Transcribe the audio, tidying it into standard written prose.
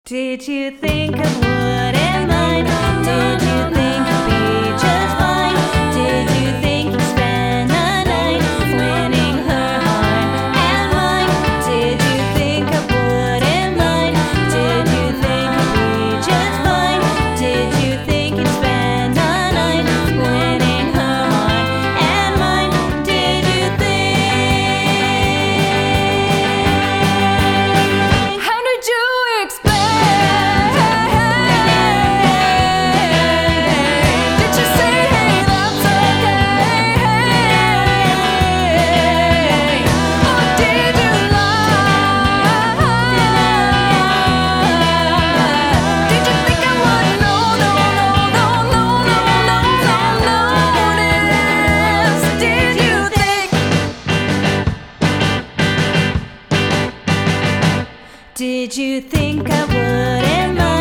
Did you think I wouldn't mind? Did you think you'd be just fine? Did you think you'd spend the night winning her heart and mine? Did you think I wouldn't mind? Did you think you'd be just fine? Did you think you'd spend the night winning her heart and mine? Did you think? How did you expect? Did you think I wouldn't mind?